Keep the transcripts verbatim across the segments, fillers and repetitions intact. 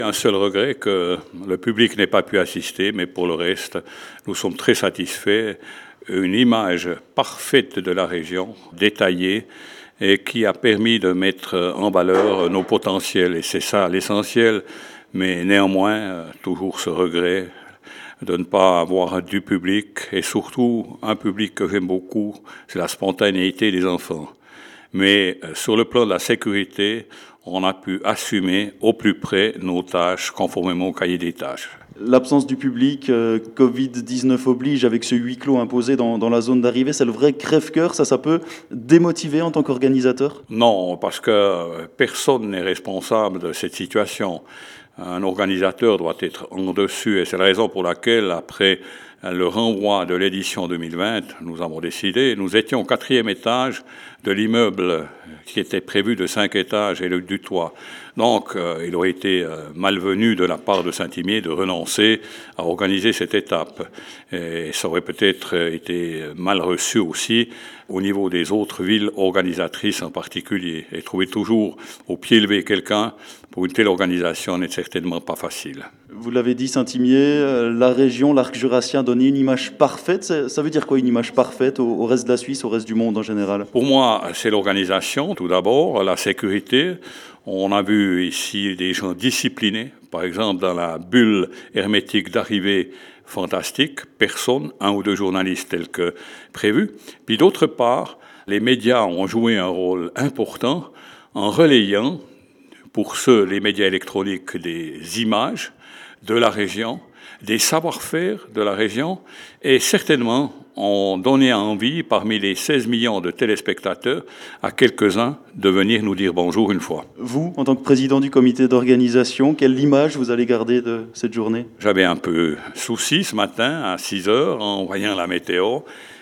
Un seul regret que le public n'ait pas pu assister, mais pour le reste, nous sommes très satisfaits. Une image parfaite de la région, détaillée, et qui a permis de mettre en valeur nos potentiels. Et c'est ça l'essentiel, mais néanmoins, toujours ce regret de ne pas avoir du public, et surtout un public que j'aime beaucoup, c'est la spontanéité des enfants. Mais sur le plan de la sécurité, on a pu assumer au plus près nos tâches conformément au cahier des tâches. L'absence du public, euh, covid dix-neuf oblige, avec ce huis clos imposé dans, dans la zone d'arrivée, c'est le vrai crève-cœur, ça, ça peut démotiver en tant qu'organisateur ? Non, parce que personne n'est responsable de cette situation. Un organisateur doit être en dessus, et c'est la raison pour laquelle, après le renvoi de l'édition deux mille vingt, nous avons décidé, nous étions au quatrième étage de l'immeuble qui était prévu de cinq étages et le, du toit. Donc, euh, il aurait été euh, malvenu de la part de Saint-Imier de renoncer à organiser cette étape. Et ça aurait peut-être été mal reçu aussi au niveau des autres villes organisatrices en particulier. Et trouver toujours au pied levé quelqu'un pour une telle organisation n'est certainement pas facile. Vous l'avez dit, Saint-Imier, la région, l'arc jurassien donnait une image parfaite. Ça veut dire quoi, une image parfaite au reste de la Suisse, au reste du monde en général ? Pour moi, c'est l'organisation, tout d'abord, la sécurité. On a vu ici des gens disciplinés, par exemple dans la bulle hermétique d'arrivée fantastique, personne, un ou deux journalistes tels que prévu. Puis d'autre part, les médias ont joué un rôle important en relayant, pour ceux, les médias électroniques, des images de la région, des savoir-faire de la région, et certainement ont donné envie, parmi les seize millions de téléspectateurs, à quelques-uns de venir nous dire bonjour une fois. Vous, en tant que président du comité d'organisation, quelle image vous allez garder de cette journée ? J'avais un peu souci ce matin, à six heures, en voyant la météo,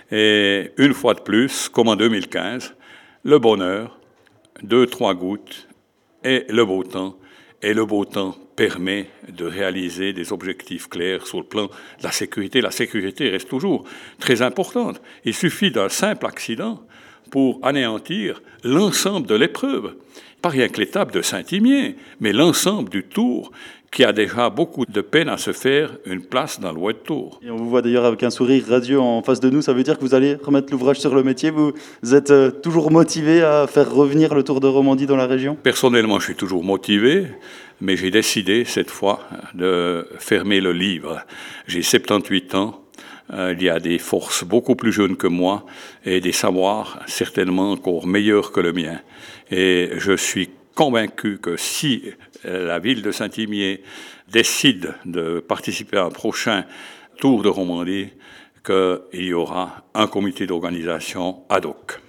et une fois de plus, comme en deux mille quinze, le bonheur, deux, trois gouttes, et le beau temps. Et le beau temps permet de réaliser des objectifs clairs sur le plan de la sécurité. La sécurité reste toujours très importante. Il suffit d'un simple accident pour anéantir l'ensemble de l'épreuve. Pas rien que l'étape de Saint-Imier, mais l'ensemble du Tour qui a déjà beaucoup de peine à se faire une place dans le World Tour. Et on vous voit d'ailleurs avec un sourire radieux en face de nous. Ça veut dire que vous allez remettre l'ouvrage sur le métier. Vous êtes toujours motivé à faire revenir le Tour de Romandie dans la région ? Personnellement, je suis toujours motivé, mais j'ai décidé cette fois de fermer le livre. J'ai soixante-dix-huit ans. Il y a des forces beaucoup plus jeunes que moi et des savoirs certainement encore meilleurs que le mien. Et je suis convaincu que si la ville de Saint-Imier décide de participer à un prochain Tour de Romandie, qu'il y aura un comité d'organisation ad hoc.